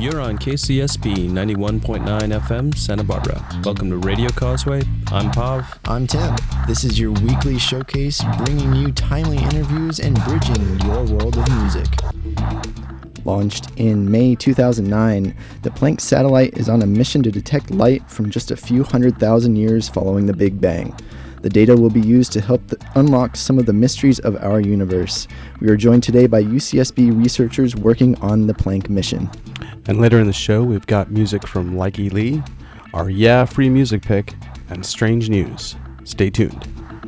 You're on KCSB 91.9 FM, Santa Barbara. Welcome to Radio Causeway. I'm Pav. I'm Tim. This is your weekly showcase bringing you timely interviews and bridging your world of music. Launched in May 2009, the Planck satellite is on a mission to detect light from just a few 100,000 years following the Big Bang. The data will be used to help unlock some of the mysteries of our universe. We are joined today by UCSB researchers working on the Planck mission. And later in the show, we've got music from Likey Lee, our Yeah Free Music pick, and strange news. Stay tuned.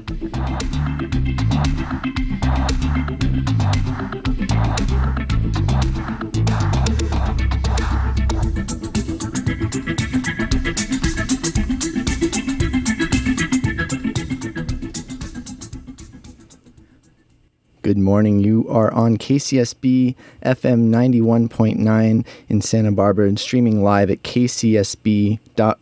Good morning. You are on KCSB FM 91.9 in Santa Barbara and streaming live at kcsb.org.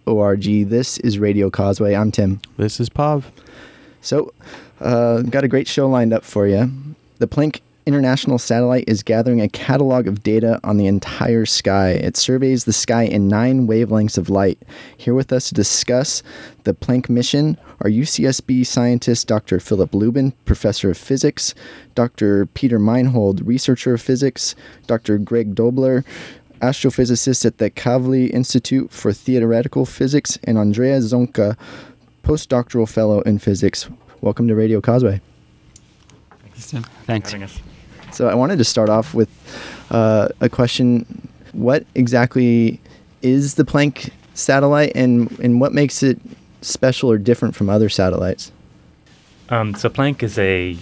This is Radio Causeway. I'm Tim. This is Pav. So, got a great show lined up for you. The Planck International Satellite is gathering a catalog of data on the entire sky. It surveys the sky in 9 wavelengths of light. Here with us to discuss the Planck mission are UCSB scientists Dr. Philip Lubin, professor of physics, Dr. Peter Meinhold, researcher of physics, Dr. Greg Dobler, astrophysicist at the Kavli Institute for Theoretical Physics, and Andrea Zonka, postdoctoral fellow in physics. Welcome to Radio Causeway. Thanks, Tim. Thanks. So I wanted to start off with a question. What exactly is the Planck satellite, and what makes it special or different from other satellites? So Planck is a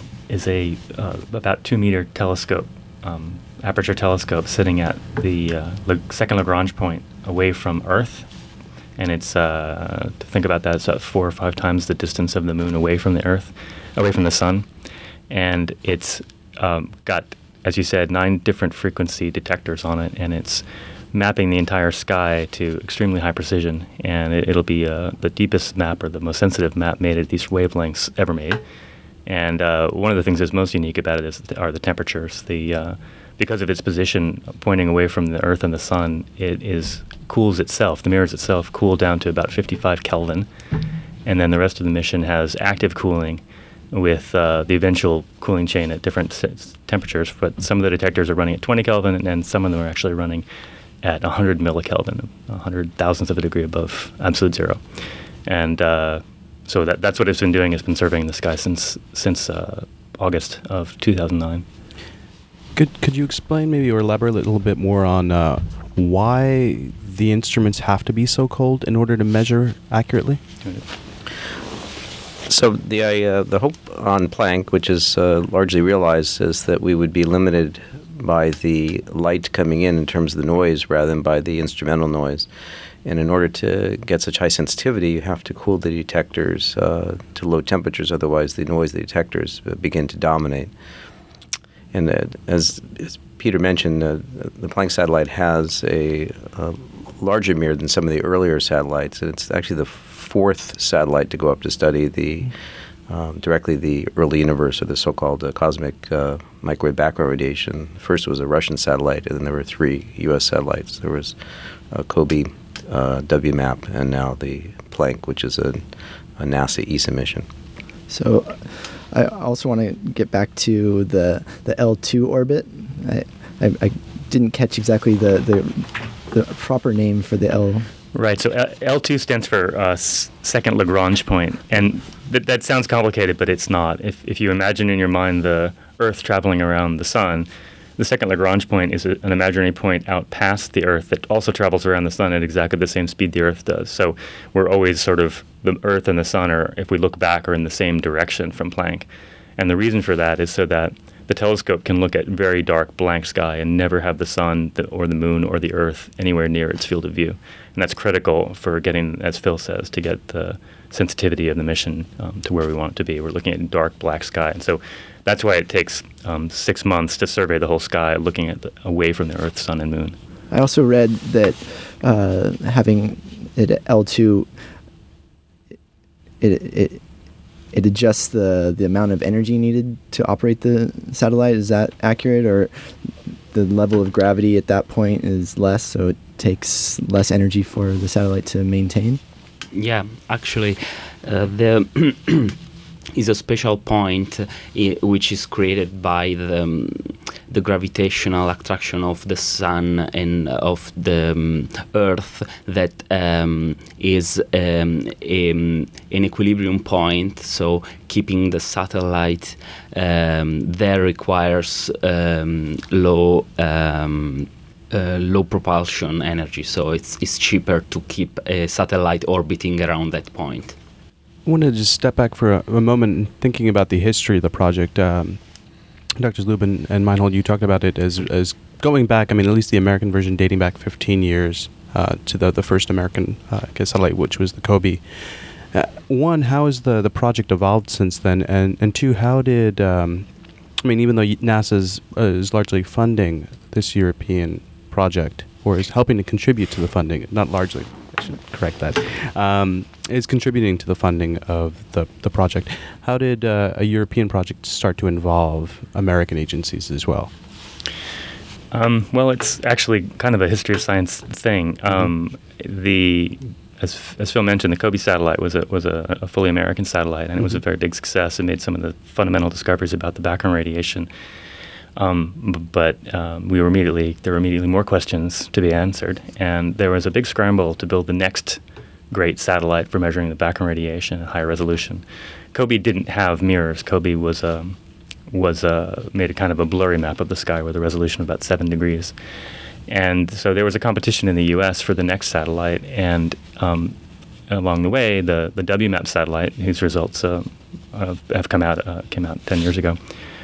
about 2 meter telescope, aperture telescope, sitting at the second Lagrange point away from Earth, and it's to think about that, it's about 4 or 5 times the distance of the Moon away from the Earth, away from the Sun, and it's got, as you said, 9 different frequency detectors on it, and it's mapping the entire sky to extremely high precision, and it'll be the deepest map or the most sensitive map made at these wavelengths ever made. And one of the things that's most unique about it are the temperatures. Because of its position pointing away from the Earth and the Sun, cools itself. The mirrors itself cool down to about 55 Kelvin, and then the rest of the mission has active cooling with the eventual cooling chain at different temperatures. But some of the detectors are running at 20 Kelvin, and some of them are actually running at 100 millikelvin, 100 thousandths of a degree above absolute zero. And so that's what it's been doing. It's been surveying the sky since August of 2009. Could you explain maybe or elaborate a little bit more on why the instruments have to be so cold in order to measure accurately? So the hope on Planck, which is largely realized, is that we would be limited by the light coming in terms of the noise rather than by the instrumental noise. And in order to get such high sensitivity, you have to cool the detectors to low temperatures, otherwise the noise of the detectors begin to dominate. And as Peter mentioned, the Planck satellite has a larger mirror than some of the earlier satellites, and it's actually the 4th satellite to go up to study directly the early universe, or the so-called cosmic microwave background radiation. First was a Russian satellite, and then there were 3 U.S. satellites. There was COBE, WMAP, and now the Planck, which is a NASA ESA mission. So I also want to get back to the L2 orbit. I didn't catch exactly the proper name for the L. Right, so L2 stands for second Lagrange point, and that sounds complicated, but it's not. If you imagine in your mind the Earth traveling around the Sun, the second Lagrange point is an imaginary point out past the Earth that also travels around the Sun at exactly the same speed the Earth does. So we're always sort of, the Earth and the Sun are, if we look back, are in the same direction from Planck. And the reason for that is so that the telescope can look at very dark blank sky and never have the Sun or the Moon or the Earth anywhere near its field of view. And that's critical for getting, as Phil says, to get the sensitivity of the mission to where we want it to be. We're looking at dark black sky. And so that's why it takes 6 months to survey the whole sky, looking at away from the Earth, Sun, and Moon. I also read that having it at L2, it adjusts the amount of energy needed to operate the satellite. Is that accurate, or the level of gravity at that point is less, so it takes less energy for the satellite to maintain? Yeah, actually, there is a special point which is created by the gravitational attraction of the sun and of the Earth that is an equilibrium point. So keeping the satellite there requires low propulsion energy. So it's cheaper to keep a satellite orbiting around that point. I want to just step back for a moment and thinking about the history of the project. Drs. Lubin and Meinhold, you talked about it as going back, I mean, at least the American version dating back 15 years to the first American satellite, which was the COBE. One, how has the project evolved since then? And two, how did, I mean, even though NASA is largely funding this European project, or is helping to contribute to the funding, not largely, I should correct that, is contributing to the funding of the project. How did a European project start to involve American agencies as well? Well, it's actually kind of a history of science thing. As Phil mentioned, the COBE satellite was a fully American satellite, and it was a very big success. It made some of the fundamental discoveries about the background radiation. But there were immediately more questions to be answered, and there was a big scramble to build the next great satellite for measuring the background radiation at high resolution. COBE didn't have mirrors. COBE made a kind of a blurry map of the sky with a resolution of about 7 degrees, and so there was a competition in the U.S. for the next satellite, and along the way, the WMAP satellite, whose results came out 10 years ago.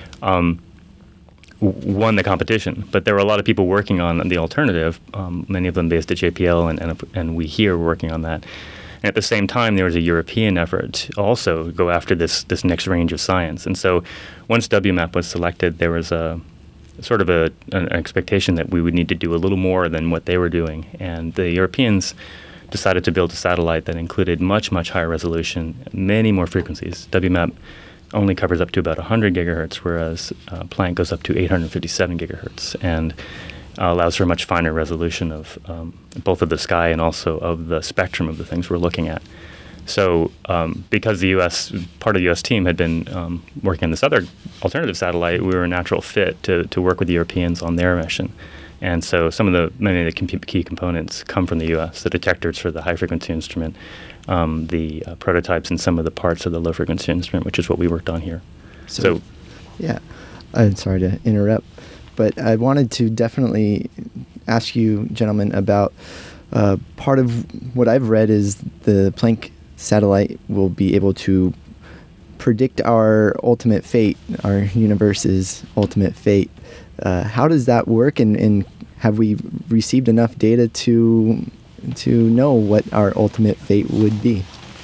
Won the competition, but there were a lot of people working on the alternative, many of them based at JPL, and we here were working on that. And at the same time, there was a European effort to also go after this next range of science. And so once WMAP was selected, there was a sort of an expectation that we would need to do a little more than what they were doing. And the Europeans decided to build a satellite that included much, much higher resolution, many more frequencies. WMAP only covers up to about 100 gigahertz, whereas Planck goes up to 857 gigahertz and allows for a much finer resolution of both of the sky and also of the spectrum of the things we're looking at. So because part of the U.S. team had been working on this other alternative satellite, we were a natural fit to work with the Europeans on their mission. And so many of the key components come from the U.S., the detectors for the high-frequency instrument, the prototypes and some of the parts of the low-frequency instrument, which is what we worked on here. So yeah, I'm sorry to interrupt, but I wanted to definitely ask you, gentlemen, about part of what I've read is the Planck satellite will be able to predict our ultimate fate, our universe's ultimate fate. How does that work, and have we received enough data to know what our ultimate fate would be?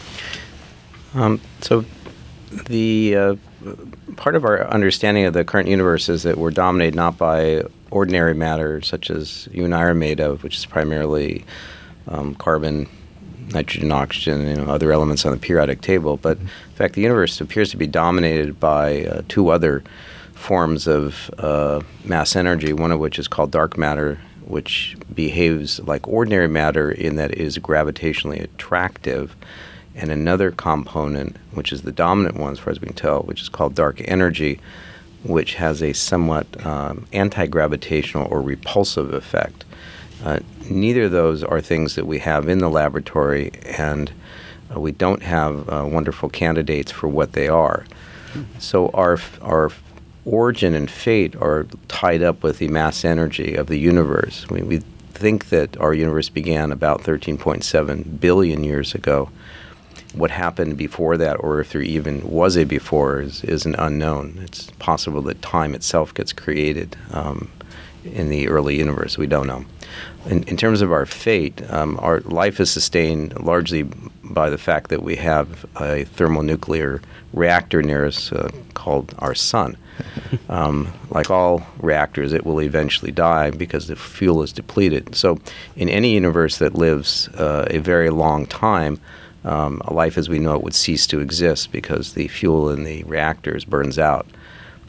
So the part of our understanding of the current universe is that we're dominated not by ordinary matter such as you and I are made of, which is primarily carbon, nitrogen, oxygen, other elements on the periodic table. But in fact, the universe appears to be dominated by two other forms of mass energy, one of which is called dark matter, which behaves like ordinary matter in that it is gravitationally attractive, and another component, which is the dominant one as far as we can tell, which is called dark energy, which has a somewhat anti-gravitational or repulsive effect. Neither of those are things that we have in the laboratory, and we don't have wonderful candidates for what they are. So our origin and fate are tied up with the mass energy of the universe. We think that our universe began about 13.7 billion years ago. What happened before that, or if there even was a before, is an unknown. It's possible that time itself gets created in the early universe. We don't know. In terms of our fate, our life is sustained largely by the fact that we have a thermonuclear reactor near us called our sun. Like all reactors, it will eventually die because the fuel is depleted. So in any universe that lives a very long time, life as we know it would cease to exist because the fuel in the reactors burns out.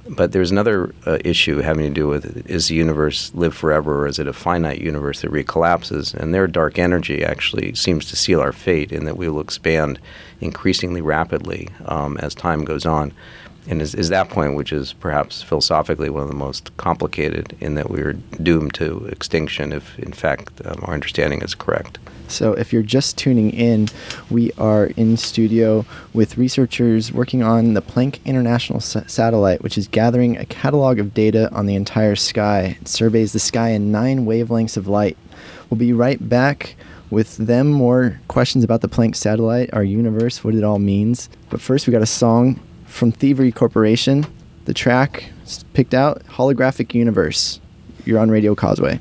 But there's another issue having to do with, is the universe live forever, or is it a finite universe that recollapses? And their dark energy actually seems to seal our fate in that we will expand increasingly rapidly as time goes on. And is that point, which is perhaps philosophically one of the most complicated, in that we are doomed to extinction if, in fact, our understanding is correct. So if you're just tuning in, we are in studio with researchers working on the Planck International Satellite, which is gathering a catalog of data on the entire sky. It surveys the sky in 9 wavelengths of light. We'll be right back with them, more questions about the Planck Satellite, our universe, what it all means. But first, we got a song from Thievery Corporation. The track picked out, Holographic Universe. You're on Radio Causeway.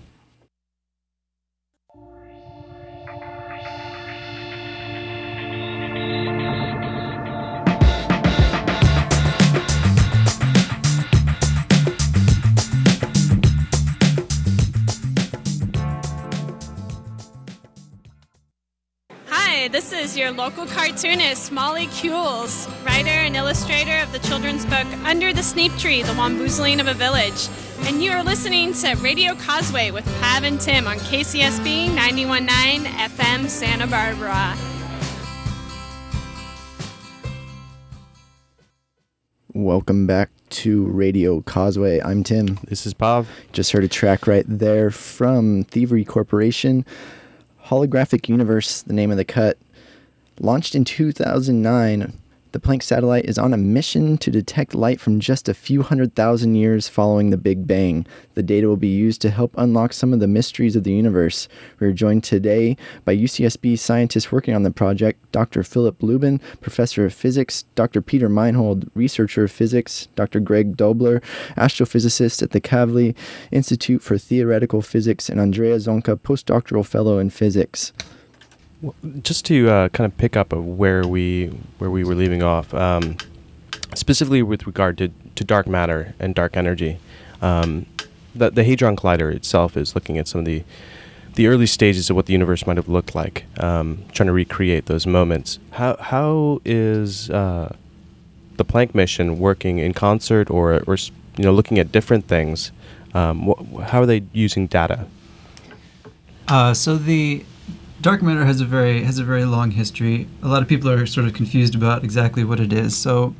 This is your local cartoonist, Molly Kuhls, writer and illustrator of the children's book Under the Sneap Tree, The Wamboozling of a Village. And you are listening to Radio Causeway with Pav and Tim on KCSB 91.9 FM Santa Barbara. Welcome back to Radio Causeway. I'm Tim. This is Pav. Just heard a track right there from Thievery Corporation. Holographic Universe, the name of the cut. Launched in 2009, the Planck satellite is on a mission to detect light from just a few 100,000 years following the Big Bang. The data will be used to help unlock some of the mysteries of the universe. We are joined today by UCSB scientists working on the project, Dr. Philip Lubin, professor of physics, Dr. Peter Meinhold, researcher of physics, Dr. Greg Dobler, astrophysicist at the Kavli Institute for Theoretical Physics, and Andrea Zonka, postdoctoral fellow in physics. Just to kind of pick up where we were leaving off, specifically with regard to dark matter and dark energy, the Hadron Collider itself is looking at some of the early stages of what the universe might have looked like, trying to recreate those moments. How is the Planck mission working in concert, or looking at different things? How are they using data? So the dark matter has a very long history. A lot of people are sort of confused about exactly what it is. So,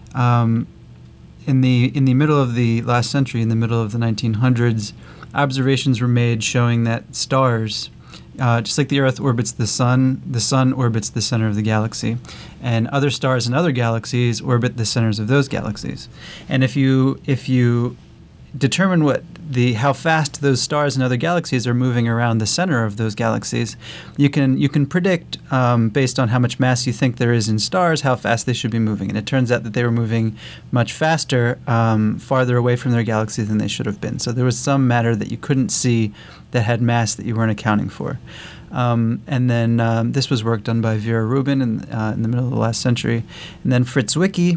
in the middle of the last century, in the middle of the 1900s, observations were made showing that stars, just like the Earth orbits the sun orbits the center of the galaxy, and other stars and other galaxies orbit the centers of those galaxies. And if you determine how fast those stars and other galaxies are moving around the center of those galaxies, you can predict based on how much mass you think there is in stars how fast they should be moving. And it turns out that they were moving much faster, farther away from their galaxy than they should have been. So there was some matter that you couldn't see that had mass that you weren't accounting for. And then this was work done by Vera Rubin in the middle of the last century. And then Fritz Zwicky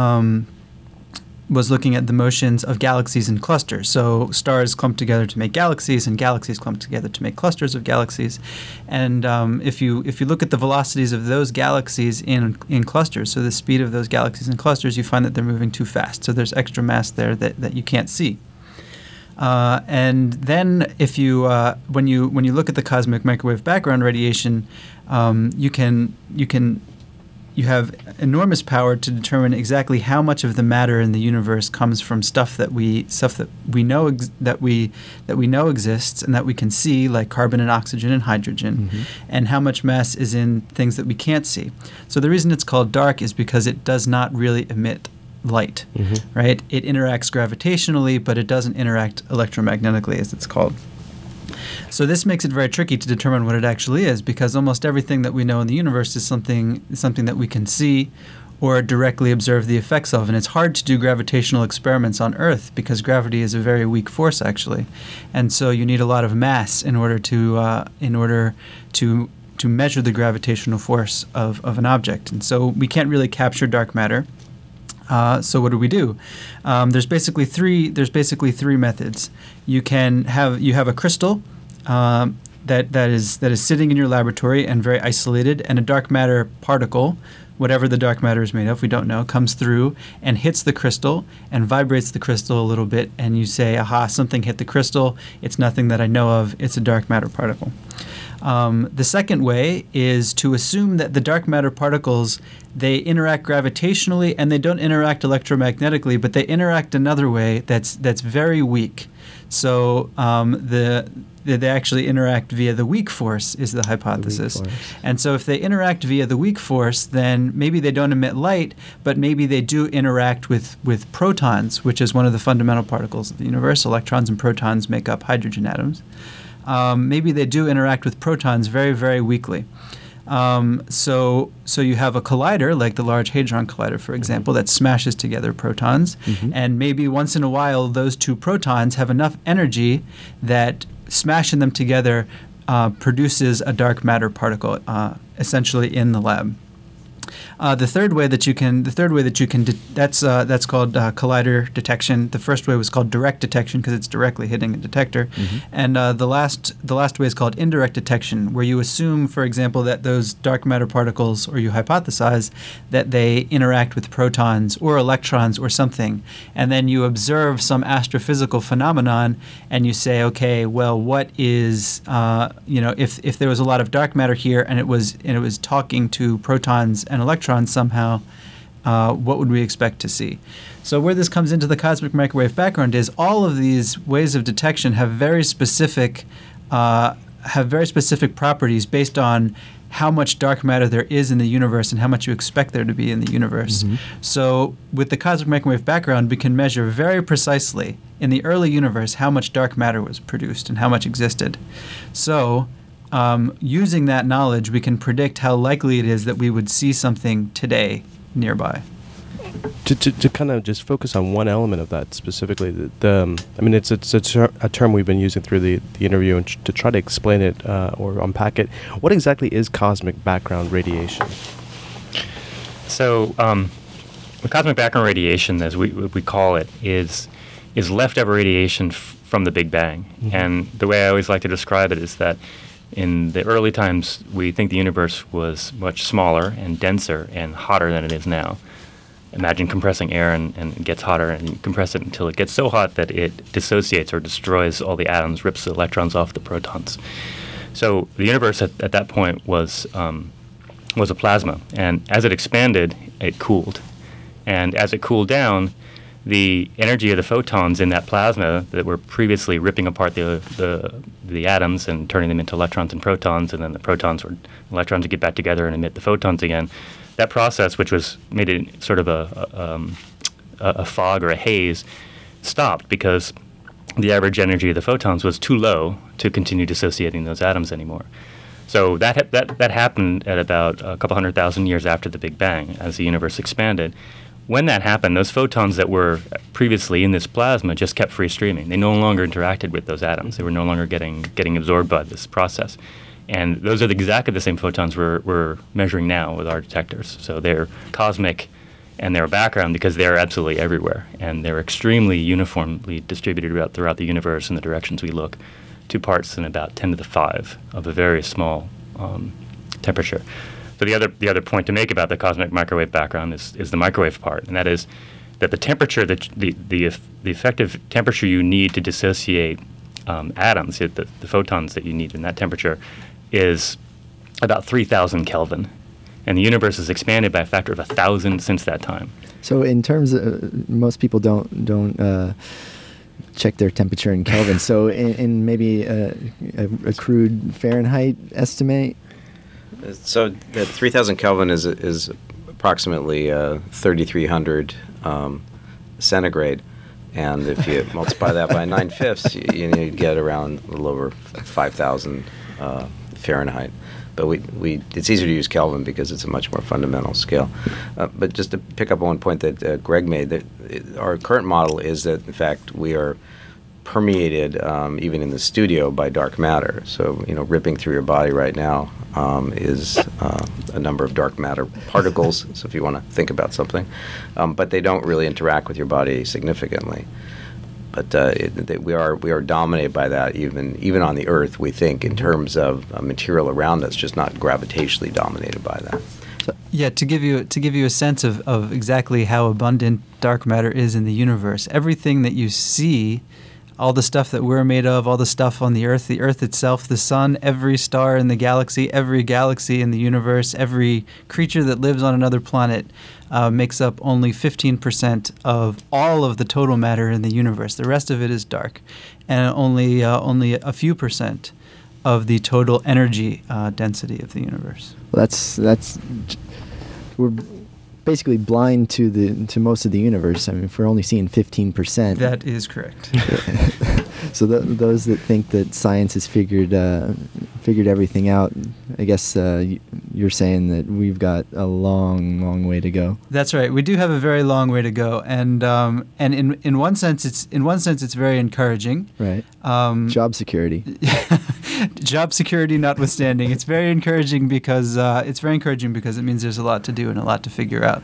was looking at the motions of galaxies in clusters. So stars clump together to make galaxies, and galaxies clump together to make clusters of galaxies. And if you look at the velocities of those galaxies in clusters, so the speed of those galaxies in clusters, you find that they're moving too fast. So there's extra mass there that you can't see. And then if you when you look at the cosmic microwave background radiation, you have enormous power to determine exactly how much of the matter in the universe comes from stuff that we know exists and that we can see, like carbon and oxygen and hydrogen, and how much mass is in things that we can't see. So the reason it's called dark is because it does not really emit light, right? It interacts gravitationally, but it doesn't interact electromagnetically, as it's called. So this makes it very tricky to determine what it actually is, because almost everything that we know in the universe is something that we can see or directly observe the effects of. And it's hard to do gravitational experiments on Earth because gravity is a very weak force, actually. And so you need a lot of mass in order to measure the gravitational force of an object. And so we can't really capture dark matter. So what do? There's basically three methods. You have a crystal that is sitting in your laboratory and very isolated, and a dark matter particle, whatever the dark matter is made of, we don't know, comes through and hits the crystal and vibrates the crystal a little bit, and you say, aha, something hit the crystal. It's nothing that I know of. It's a dark matter particle. The second way is to assume that the dark matter particles, they interact gravitationally and they don't interact electromagnetically, but they interact another way that's very weak. So they actually interact via the weak force is the hypothesis. And so if they interact via the weak force, then maybe they don't emit light, but maybe they do interact with protons, which is one of the fundamental particles of the universe. Electrons and protons make up hydrogen atoms. Maybe they do interact with protons very, very weakly. So you have a collider, like the Large Hadron Collider, for example, that smashes together protons. And maybe once in a while, those two protons have enough energy that smashing them together produces a dark matter particle, essentially in the lab. The third way that you can that's called collider detection. The first way was called direct detection because it's directly hitting a detector, and the last way is called indirect detection, where you assume, for example, that those dark matter particles, or you hypothesize that they interact with protons or electrons or something, and then you observe some astrophysical phenomenon, and you say, okay, well, what is if there was a lot of dark matter here and it was talking to protons and electrons somehow, what would we expect to see? So where this comes into the cosmic microwave background is all of these ways of detection have very specific properties based on how much dark matter there is in the universe and how much you expect there to be in the universe. So with the cosmic microwave background, we can measure very precisely in the early universe how much dark matter was produced and how much existed. So using that knowledge, we can predict how likely it is that we would see something today nearby. To kind of just focus on one element of that specifically, it's a term we've been using through the interview, and to try to explain it or unpack it. What exactly is cosmic background radiation? So, the cosmic background radiation, as we call it, is leftover radiation from the Big Bang. And the way I always like to describe it is that in the early times, we think the universe was much smaller and denser and hotter than it is now. Imagine compressing air and it gets hotter, and you compress it until it gets so hot that it dissociates or destroys all the atoms, rips the electrons off the protons. So the universe at that point was a plasma, and as it expanded, it cooled. And as it cooled down, the energy of the photons in that plasma that were previously ripping apart the atoms and turning them into electrons and protons, and then the electrons would get back together and emit the photons again. That process, which made it sort of a fog or a haze, stopped because the average energy of the photons was too low to continue dissociating those atoms anymore. So that happened at about a couple 100,000 years after the Big Bang, as the universe expanded. When that happened, those photons that were previously in this plasma just kept free streaming. They no longer interacted with those atoms. They were no longer getting absorbed by this process. And those are exactly the same photons we're measuring now with our detectors. So they're cosmic and they're background because they're absolutely everywhere. And they're extremely uniformly distributed throughout the universe in the directions we look, 2 parts in about 10 to the 5 of a very small temperature. So the other point to make about the cosmic microwave background is the microwave part, and that is that the temperature, the effective temperature you need to dissociate atoms, the photons that you need in that temperature, is about 3,000 Kelvin, and the universe has expanded by a factor of 1,000 since that time. So in terms of most people don't check their temperature in Kelvin. So in maybe a crude Fahrenheit estimate. So that 3,000 Kelvin is approximately 3,300 centigrade, and if you multiply that by 9/5, you get around a little over 5,000 Fahrenheit. But it's easier to use Kelvin because it's a much more fundamental scale. But just to pick up on one point that Greg made, that our current model is that, in fact, we are permeated, even in the studio, by dark matter. So, ripping through your body right now is a number of dark matter particles, so if you want to think about something. But they don't really interact with your body significantly. But we are dominated by that, even on the Earth, we think, in terms of material around us, just not gravitationally dominated by that. Yeah, to give you a sense of exactly how abundant dark matter is in the universe, everything that you see, all the stuff that we're made of, all the stuff on the Earth itself, the sun, every star in the galaxy, every galaxy in the universe, every creature that lives on another planet makes up only 15% of all of the total matter in the universe. The rest of it is dark, and only a few percent of the total energy density of the universe. Well, that's we're basically blind to most of the universe. I mean, if we're only seeing 15%. That is correct. So those that think that science has figured everything out, I guess you're saying that we've got a long way to go. That's right. We do have a very long way to go, and in one sense it's very encouraging. Right. Job security. Job security notwithstanding, it's very encouraging because it means there's a lot to do and a lot to figure out.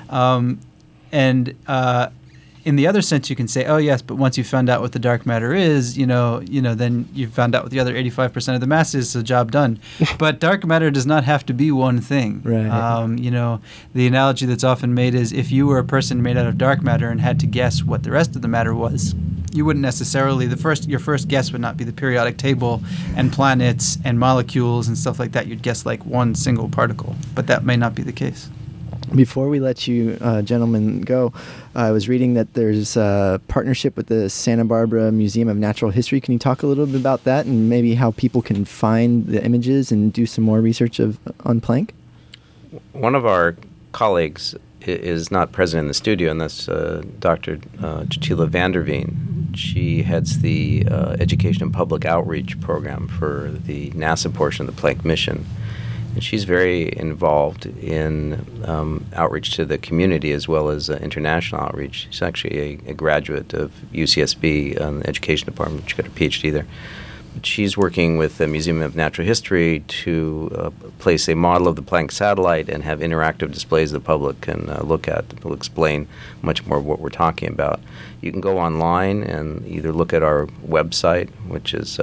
In the other sense, you can say, oh yes, but once you found out what the dark matter is, then you've found out what the other 85% of the mass is, so job done. But dark matter does not have to be one thing. Right. The analogy that's often made is if you were a person made out of dark matter and had to guess what the rest of the matter was, you wouldn't necessarily, your first guess would not be the periodic table and planets and molecules and stuff like that. You'd guess like one single particle, but that may not be the case. Before we let you gentlemen go, I was reading that there's a partnership with the Santa Barbara Museum of Natural History. Can you talk a little bit about that and maybe how people can find the images and do some more research on Planck? One of our colleagues is not present in the studio, and that's Dr. Jatila Vanderveen. She heads the Education and Public Outreach program for the NASA portion of the Planck mission. And she's very involved in outreach to the community as well as international outreach. She's actually a graduate of UCSB in the education department. She got her PhD there. But she's working with the Museum of Natural History to place a model of the Planck satellite and have interactive displays the public can look at. It'll explain much more of what we're talking about. You can go online and either look at our website, which is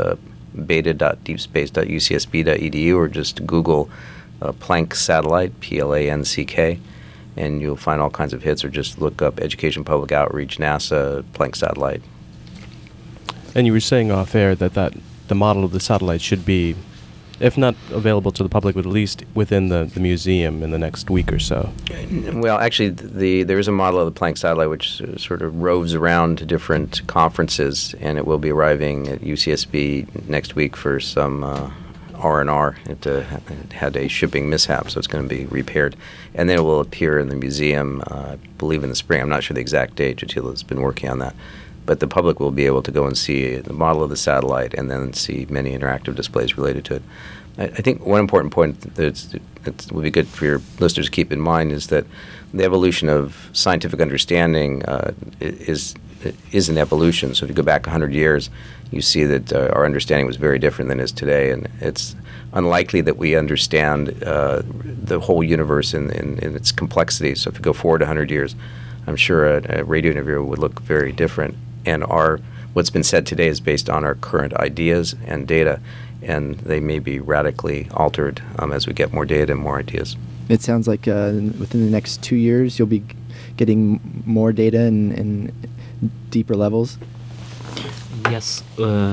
beta.deepspace.ucsb.edu, or just Google Planck satellite, Planck, and you'll find all kinds of hits, or just look up Education Public Outreach, NASA, Planck satellite. And you were saying off air that the model of the satellite should be, if not available to the public, but at least within the museum in the next week or so. Well, actually, there is a model of the Planck satellite which sort of roves around to different conferences, and it will be arriving at UCSB next week for some R&R. It had a shipping mishap, so it's going to be repaired. And then it will appear in the museum, I believe in the spring. I'm not sure the exact date. Jatila's been working on that. But the public will be able to go and see the model of the satellite and then see many interactive displays related to it. I think one important point that would be good for your listeners to keep in mind is that the evolution of scientific understanding is an evolution. So if you go back 100 years, you see that our understanding was very different than it is today, and it's unlikely that we understand the whole universe in its complexity. So if you go forward 100 years, I'm sure a radio interview would look very different. And what's been said today is based on our current ideas and data, and they may be radically altered as we get more data and more ideas. It sounds like within the next 2 years you'll be getting more data and deeper levels. Yes,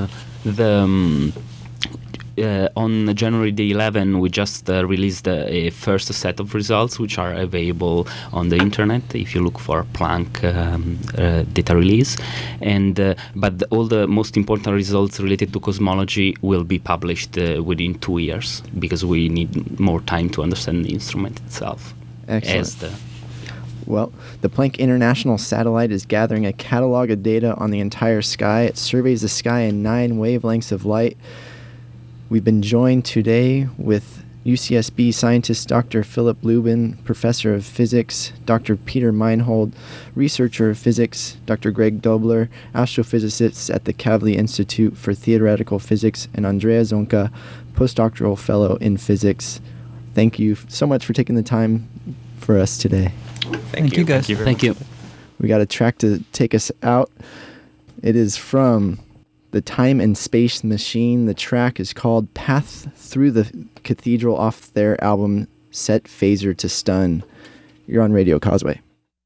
on January the 11th, we just released a first set of results, which are available on the internet if you look for Planck data release. But all the most important results related to cosmology will be published within 2 years, because we need more time to understand the instrument itself. Excellent. Well, the Planck International Satellite is gathering a catalog of data on the entire sky. It surveys the sky in 9 wavelengths of light. We've been joined today with UCSB scientist Dr. Philip Lubin, professor of physics, Dr. Peter Meinhold, researcher of physics, Dr. Greg Dobler, astrophysicist at the Kavli Institute for Theoretical Physics, and Andrea Zonka, postdoctoral fellow in physics. Thank you so much for taking the time for us today. Thank you, guys. Thank you. We got a track to take us out. It is from the Time and Space Machine. The track is called Path Through the Cathedral off their album Set Phaser to Stun. You're on Radio Causeway.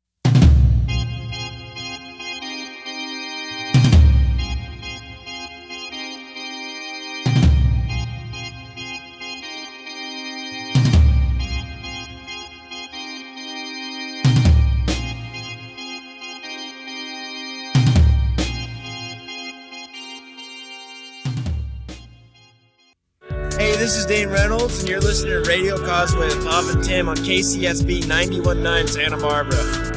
Hey, this is Dane Reynolds, and you're listening to Radio Causeway with Bob and Tim on KCSB 91.9 Santa Barbara.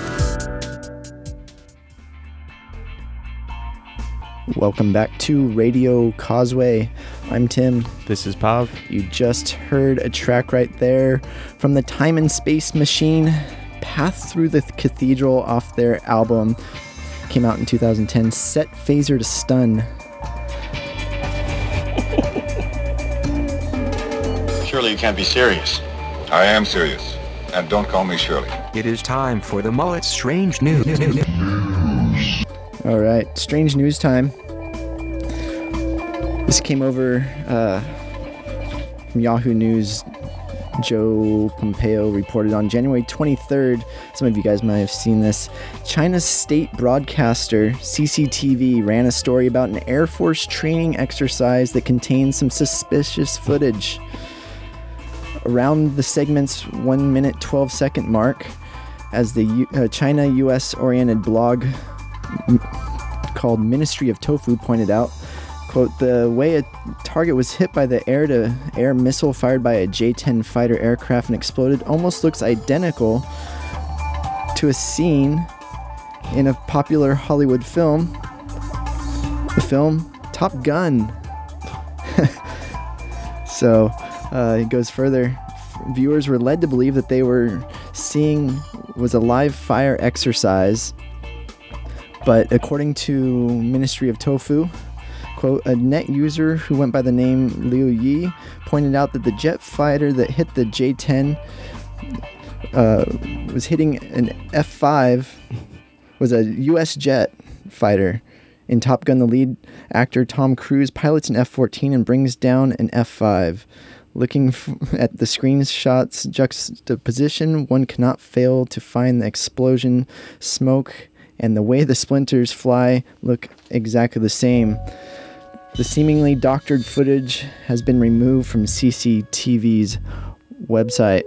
Welcome back to Radio Causeway. I'm Tim. This is Pav. You just heard a track right there from the Time and Space Machine, Path Through the Cathedral, off their album. Came out in 2010, Set Phaser to Stun. Surely you can't be serious. I am serious. And don't call me Shirley. It is time for the Mullet Strange News. All right, strange news time. This came over from Yahoo News. Joe Pompeo reported on January 23rd. Some of you guys might have seen this. China's state broadcaster, CCTV, ran a story about an Air Force training exercise that contained some suspicious footage. Around the segment's 1 minute 12 second mark, as the China-US oriented blog called Ministry of Tofu pointed out, quote, the way a target was hit by the air-to-air missile fired by a J-10 fighter aircraft and exploded almost looks identical to a scene in a popular Hollywood film. The film Top Gun. So it goes further. Viewers were led to believe that they were seeing was a live fire exercise, but according to Ministry of Tofu, quote, a net user who went by the name Liu Yi pointed out that the jet fighter that hit the J-10 was hitting an F-5, was a U.S. jet fighter. In Top Gun, the lead actor Tom Cruise pilots an F-14 and brings down an F-5. Looking at the screenshot's juxtaposition, one cannot fail to find the explosion, smoke, and the way the splinters fly look exactly the same. The seemingly doctored footage has been removed from CCTV's website.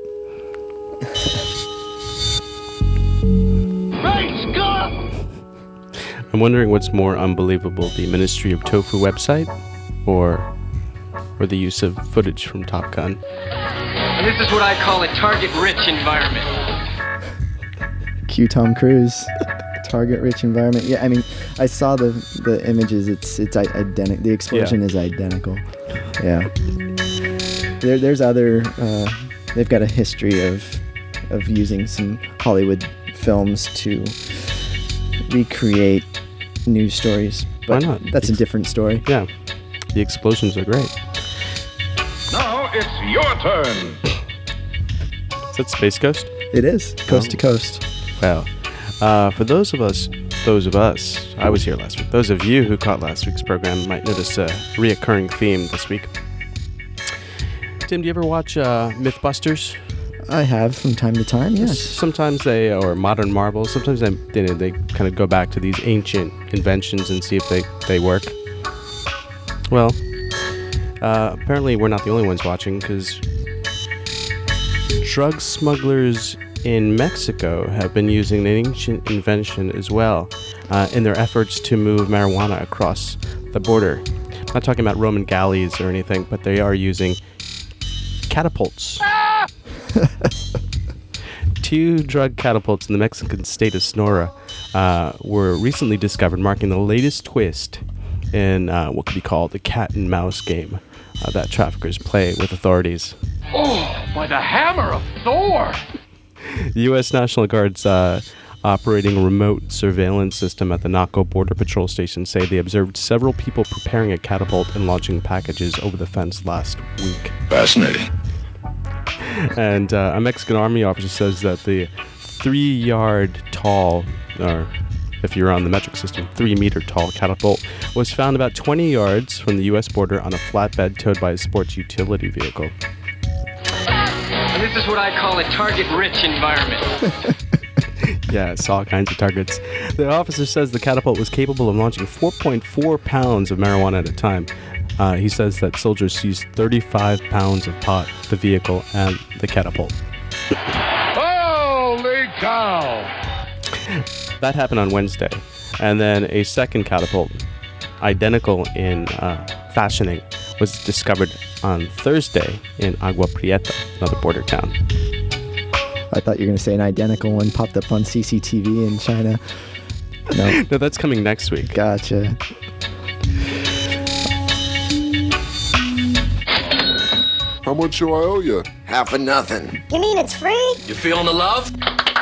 Great Scott! I'm wondering what's more unbelievable, the Ministry of Tofu website or the use of footage from Top Gun. And this is what I call a target-rich environment. Cue Tom Cruise. Target-rich environment. Yeah, I mean, I saw the images. It's identical. The explosion is identical. Yeah. There's other. They've got a history of using some Hollywood films to recreate news stories. But why not? That's a different story. Yeah. The explosions are great. Now it's your turn. Is that Space Coast? It is. Coast to coast. Wow. For those of us, I was here last week. Those of you who caught last week's program might notice a reoccurring theme this week. Tim, do you ever watch Mythbusters? I have from time to time, yes. Sometimes or Modern Marvels, sometimes they kind of go back to these ancient inventions and see if they work. Well, apparently we're not the only ones watching, because drug smugglers in Mexico have been using an ancient invention as well in their efforts to move marijuana across the border. I'm not talking about Roman galleys or anything, but they are using catapults. 2 drug catapults in the Mexican state of Sonora were recently discovered, marking the latest twist in what could be called the cat and mouse game that traffickers play with authorities. Oh, by the hammer of Thor! The U.S. National Guard's operating a remote surveillance system at the Naco Border Patrol Station say they observed several people preparing a catapult and launching packages over the fence last week. Fascinating. And a Mexican Army officer says that the 3-yard tall, or if you're on the metric system, 3-meter tall catapult was found about 20 yards from the U.S. border on a flatbed towed by a sports utility vehicle. And this is what I call a target-rich environment. Yeah, it saw all kinds of targets. The officer says the catapult was capable of launching 4.4 pounds of marijuana at a time. He says that soldiers seized 35 pounds of pot, the vehicle, and the catapult. Holy cow! That happened on Wednesday. And then a second catapult, identical in fashioning, was discovered on Thursday in Agua Prieta, another border town. I thought you were going to say an identical one popped up on CCTV in China. No. No, that's coming next week. Gotcha. How much do I owe you? Half of nothing. You mean it's free? You feeling the love?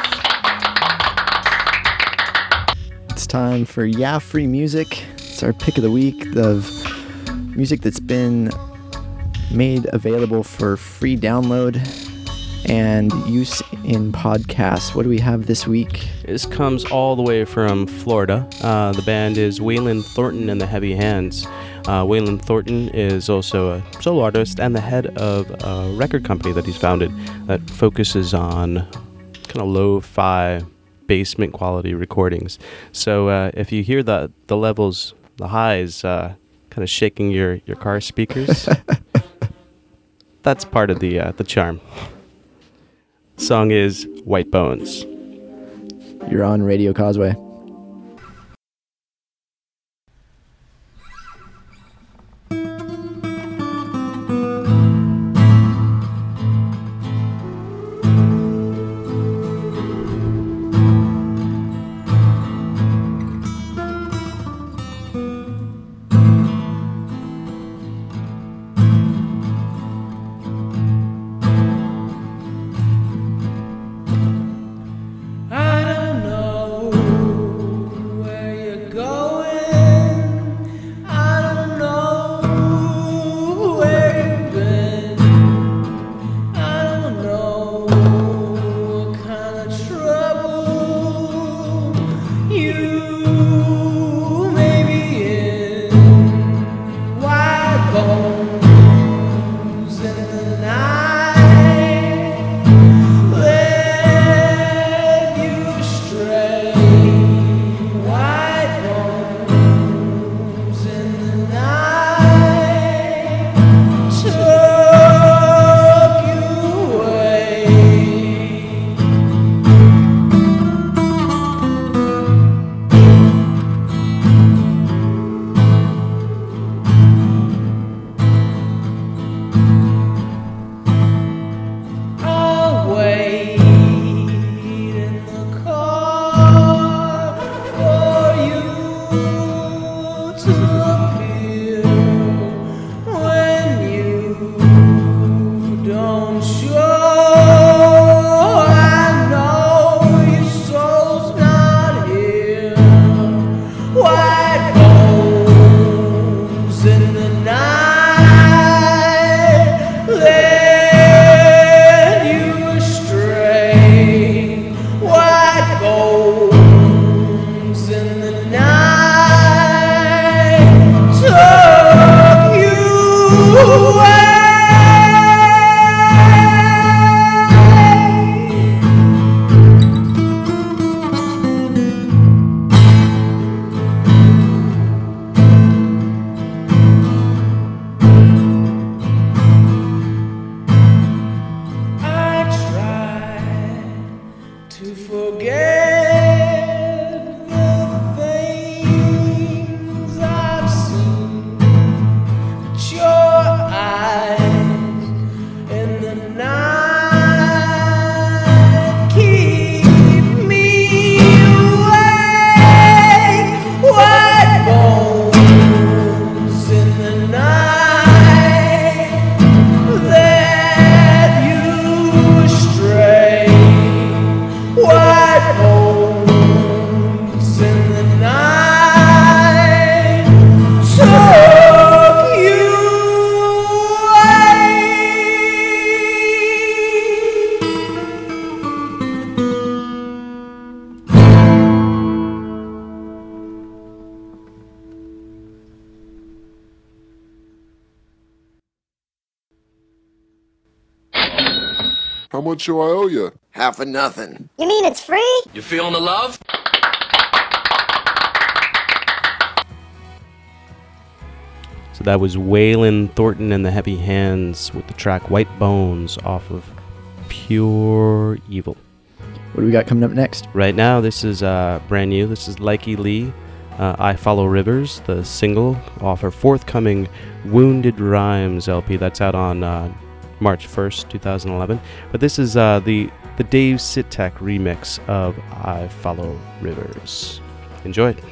It's time for Yeah Free Music. It's our pick of the week of music that's been made available for free download and use in podcasts. What do we have this week? This comes all the way from Florida. The band is Waylon Thornton and the Heavy Hands. Waylon Thornton is also a solo artist and the head of a record company that he's founded that focuses on kind of lo-fi basement quality recordings. So if you hear the levels, the highs, kind of shaking your car speakers, that's part of the charm. Song is White Bones. You're on Radio Causeway. How much do I owe you? Half of nothing. You mean it's free? You feeling the love? So that was Waylon Thornton and the Heavy Hands with the track White Bones off of Pure Evil. What do we got coming up next? Right now, this is brand new. This is Likey Lee, I Follow Rivers, the single off her forthcoming Wounded Rhymes LP. That's out on March 1st, 2011. But this is the Dave Sitek remix of I Follow Rivers. Enjoy it.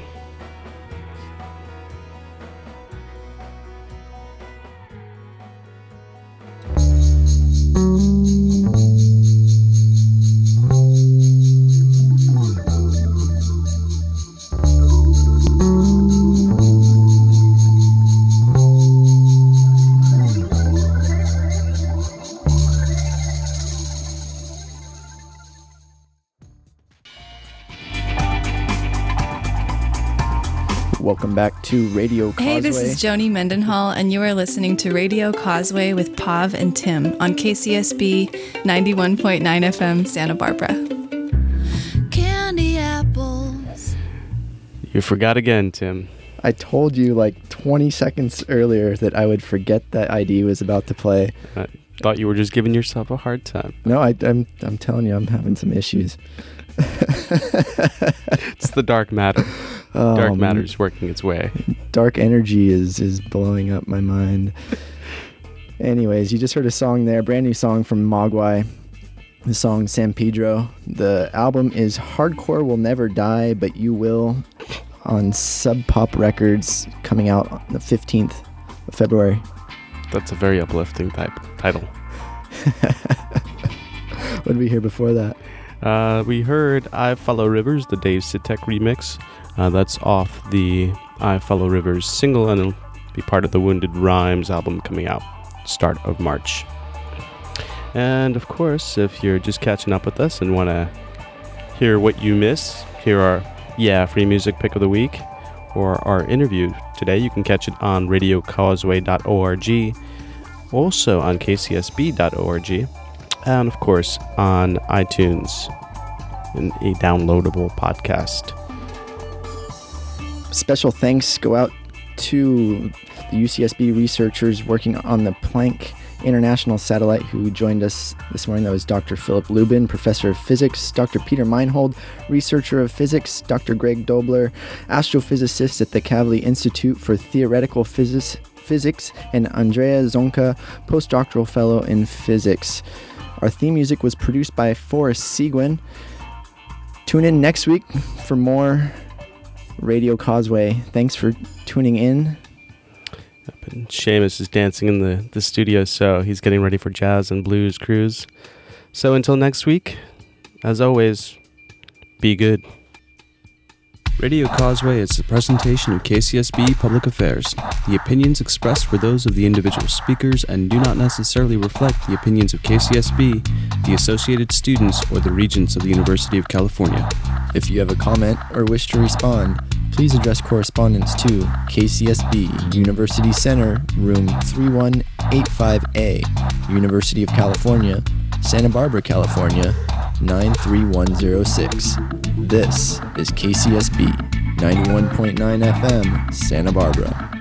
Welcome back to Radio Causeway. Hey, this is Joni Mendenhall, and you are listening to Radio Causeway with Pav and Tim on KCSB 91.9 FM, Santa Barbara. Candy apples. You forgot again, Tim. I told you like 20 seconds earlier that I would forget that ID was about to play. I thought you were just giving yourself a hard time. No, I'm telling you, I'm having some issues. It's the dark matter. Dark matter's working its way. Dark energy is blowing up my mind. Anyways, you just heard a song there, brand new song from Mogwai. The song San Pedro. The album is Hardcore Will Never Die, But You Will on Sub Pop Records, coming out on the 15th of February. That's a very uplifting title. What did we hear before that? We heard I Follow Rivers, the Dave Sitek remix. That's off the I Follow Rivers single, and it'll be part of the Wounded Rhymes album coming out start of March. And of course, if you're just catching up with us and want to hear what you miss, hear our free music pick of the week, or our interview today, you can catch it on radiocauseway.org, also on kcsb.org, and of course on iTunes in a downloadable podcast. Special thanks go out to the UCSB researchers working on the Planck International Satellite who joined us this morning. That was Dr. Philip Lubin, Professor of Physics, Dr. Peter Meinhold, Researcher of Physics, Dr. Greg Dobler, Astrophysicist at the Kavli Institute for Theoretical Physics, and Andrea Zonka, Postdoctoral Fellow in Physics. Our theme music was produced by Forrest Seguin. Tune in next week for more Radio Causeway. Thanks for tuning in. And Seamus is dancing in the studio, so he's getting ready for Jazz and Blues Cruise. So until next week, as always, be good. Radio Causeway is a presentation of KCSB Public Affairs. The opinions expressed were those of the individual speakers and do not necessarily reflect the opinions of KCSB, the associated students, or the regents of the University of California. If you have a comment or wish to respond, please address correspondence to KCSB, University Center, Room 3185A, University of California, Santa Barbara, California, 93106. This is KCSB 91.9 FM, Santa Barbara.